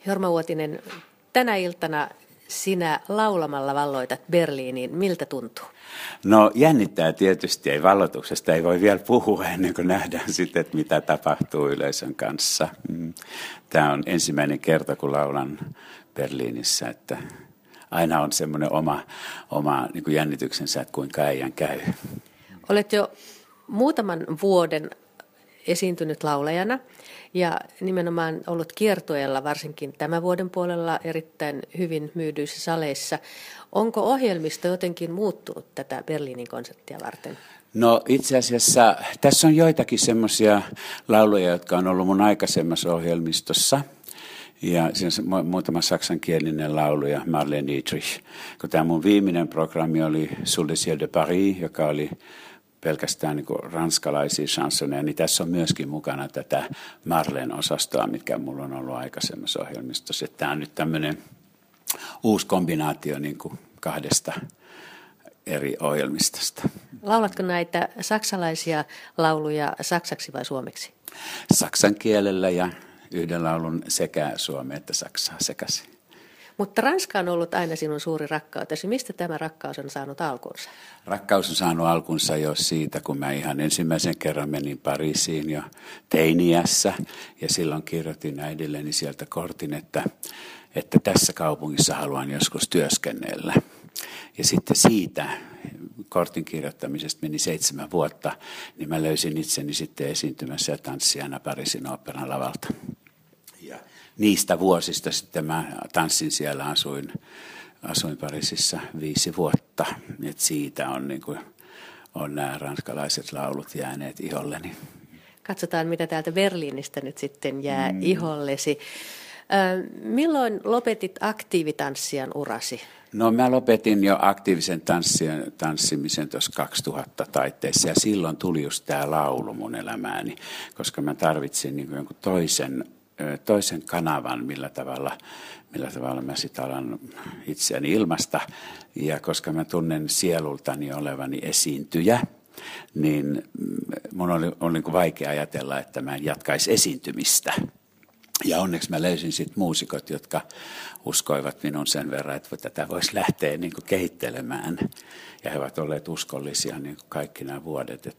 Jorma Uotinen, tänä iltana sinä laulamalla valloitat Berliiniin. Miltä tuntuu? No jännittää tietysti, ei valloituksesta ei voi vielä puhua ennen kuin nähdään sitten, että mitä tapahtuu yleisön kanssa. Tämä on ensimmäinen kerta, kun laulan Berliinissä, että aina on semmoinen oma niin kuin jännityksensä, että kuinka äijän käy. Olet jo muutaman vuoden esiintynyt laulajana ja nimenomaan ollut kiertueella varsinkin tämän vuoden puolella erittäin hyvin myydyissä saleissa. Onko ohjelmisto jotenkin muuttunut tätä Berliinin konserttia varten? No itse asiassa tässä on joitakin semmoisia lauluja, jotka on ollut mun aikaisemmassa ohjelmistossa. Ja siinä on muutama saksankielinen lauluja, Marlene Dietrich. Kun tämä mun viimeinen programmi oli Sous les cieux de Paris, joka oli pelkästään niin kuin ranskalaisia chansoneja, niin tässä on myöskin mukana tätä Marlene-osastoa, mikä mulla on ollut aikaisemmassa ohjelmistossa. Tämä on nyt tämmöinen uusi kombinaatio niin kuin kahdesta eri ohjelmistosta. Laulatko näitä saksalaisia lauluja saksaksi vai suomeksi? Saksan kielellä ja yhden laulun sekä suomea että saksaa sekaisin. Mutta Ranska on ollut aina sinun suuri rakkautesi. Mistä tämä rakkaus on saanut alkunsa? Rakkaus on saanut alkunsa jo siitä, kun mä ihan ensimmäisen kerran menin Pariisiin jo teiniässä. Ja silloin kirjoitin äidilleni sieltä kortin, että tässä kaupungissa haluan joskus työskennellä. Ja sitten siitä kortin kirjoittamisesta meni 7 vuotta, niin mä löysin itseni sitten esiintymässä ja tanssijana Pariisin oopperan lavalta. Ja niistä vuosista sitten mä tanssin siellä, asuin Pariisissa 5 vuotta. Et siitä on nämä ranskalaiset laulut jääneet iholleni. Katsotaan, mitä täältä Berliinistä nyt sitten jää ihollesi. Milloin lopetit aktiivitanssijan urasi? No mä lopetin jo aktiivisen tanssimisen tuossa 2000 taitteessa ja silloin tuli just tämä laulu mun elämääni, koska mä tarvitsin niin jonkun toisen kanavan, millä tavalla mä sitten alan itseäni ilmaista. Ja koska mä tunnen sielultani olevani esiintyjä, niin mun oli niin kuin vaikea ajatella, että mä en jatkaisi esiintymistä. Ja onneksi mä löysin sitten muusikot, jotka uskoivat minun sen verran, että tätä voisi lähteä niin kuin kehittelemään. Ja he ovat olleet uskollisia niin kuin kaikki nämä vuodet,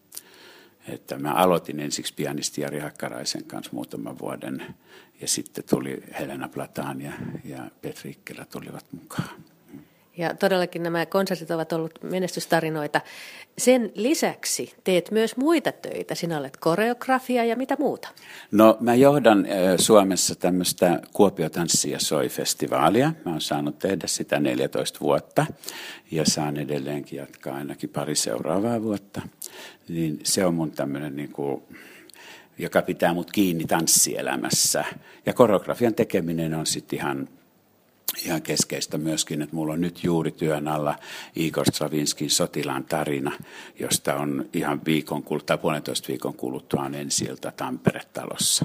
että mä aloitin ensiksi pianisti Jari Hakkaraisen kanssa muutaman vuoden. Ja sitten tuli Helena Platan ja Petri Ikkelä tulivat mukaan. Ja todellakin nämä konsertit ovat olleet menestystarinoita. Sen lisäksi teet myös muita töitä. Sinä olet koreografia ja mitä muuta? No mä johdan Suomessa tämmöistä Kuopio Tanssi ja Soi-festivaalia. Mä oon saanut tehdä sitä 14 vuotta ja saan edelleenkin jatkaa ainakin 2 seuraavaa vuotta. Niin se on mun tämmöinen joka pitää mut kiinni tanssielämässä. Ja koreografian tekeminen on sitten ihan keskeistä myöskin, että mulla on nyt juuri työn alla Igor Stravinskin Sotilaan tarina, josta on ihan 1,5 viikon kuluttua on ensi-ilta Tampere-talossa.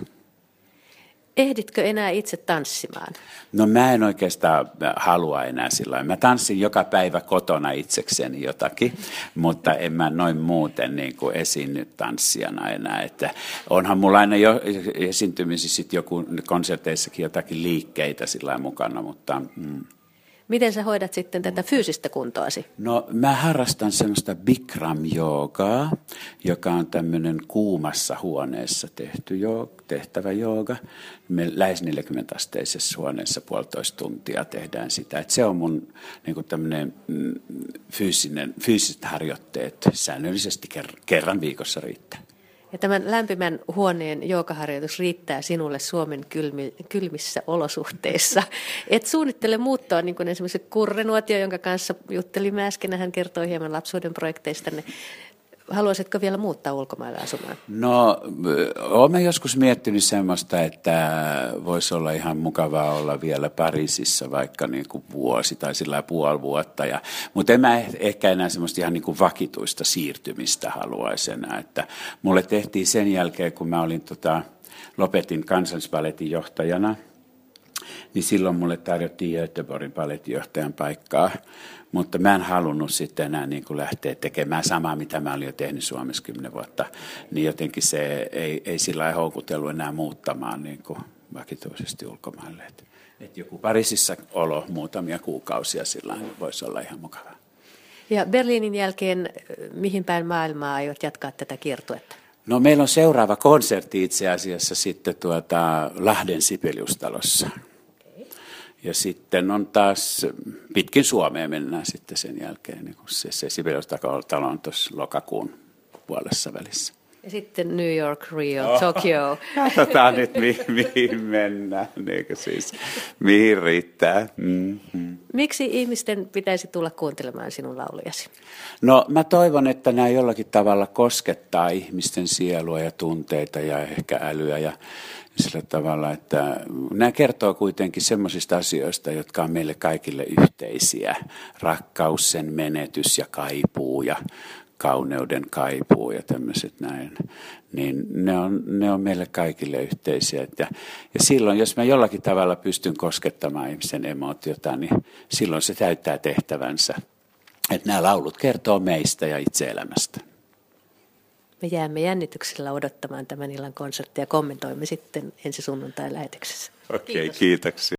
Ehditkö enää itse tanssimaan? No mä en oikeastaan halua enää sillä lailla. Mä tanssin joka päivä kotona itsekseni jotakin, mutta en mä noin muuten niin kuin esiinny tanssijana enää. Että onhan mulla aina jo esiintymisissä sitten joku konserteissakin jotakin liikkeitä sillä lailla mukana, mutta... Miten sä hoidat sitten tätä fyysistä kuntoasi? No mä harrastan semmoista Bikram-joogaa, joka on tämmöinen kuumassa huoneessa tehtävä jooga. Me lähes 40-asteisessa huoneessa 1,5 tuntia tehdään sitä. Et se on mun niin tämmöinen fyysiset harjoitteet säännöllisesti kerran viikossa riittää. Ja tämän lämpimän huoneen joogaharjoitus riittää sinulle Suomen kylmissä olosuhteissa. Et suunnittele muuttoa, niin kuin esimerkiksi Kurre Nuotio, jonka kanssa juttelimme äsken, hän kertoi hieman lapsuuden projekteistanne. Haluaisitko vielä muuttaa ulkomaille asumaan? No, olen joskus miettinyt semmoista, että voisi olla ihan mukavaa olla vielä Pariisissa vaikka niin kuin vuosi tai sillä puoli vuotta. Mutta en mä ehkä enää semmoista ihan niin kuin vakituista siirtymistä haluaisi enää. Että mulle tehtiin sen jälkeen, kun mä olin lopetin Kansallisballetin johtajana, niin silloin mulle tarjottiin Göteborgin ballettijohtajan paikkaa. Mutta mä en halunnut sitten enää niin kuin lähteä tekemään samaa, mitä mä olin jo tehnyt Suomessa 10 vuotta. Niin jotenkin se ei sillä lailla houkutellut enää muuttamaan niin kuin vakituisesti ulkomaille. Että joku Pariisissa olo muutamia kuukausia sillä voisi olla ihan mukavaa. Ja Berliinin jälkeen mihin päin maailmaa aiot jatkaa tätä kiertuetta? No meillä on seuraava konsertti itse asiassa sitten Lahden Sibeliustalossa. Okay. Ja sitten on taas pitkin Suomea mennään sitten sen jälkeen, niin kun se Sibeliustalo on tuossa lokakuun puolessa välissä. Ja sitten New York, Rio, Tokyo. Katsotaan nyt, mihin mennään, eikö siis, mihin riittää. Mm-hmm. Miksi ihmisten pitäisi tulla kuuntelemaan sinun laulujasi? No mä toivon, että nämä jollakin tavalla koskettaa ihmisten sielua ja tunteita ja ehkä älyä ja sillä tavalla, että nämä kertoo kuitenkin semmoisista asioista, jotka on meille kaikille yhteisiä. Rakkaus, sen menetys ja kaipuu ja kauneuden kaipuu ja tämmöiset näin, niin ne on meille kaikille yhteisiä. Ja silloin, jos mä jollakin tavalla pystyn koskettamaan ihmisen emootiota, niin silloin se täyttää tehtävänsä. Että nämä laulut kertoo meistä ja itse elämästä. Me jäämme jännityksellä odottamaan tämän illan konserttia ja kommentoimme sitten ensi sunnuntai lähetyksessä. Okei, kiitoksia.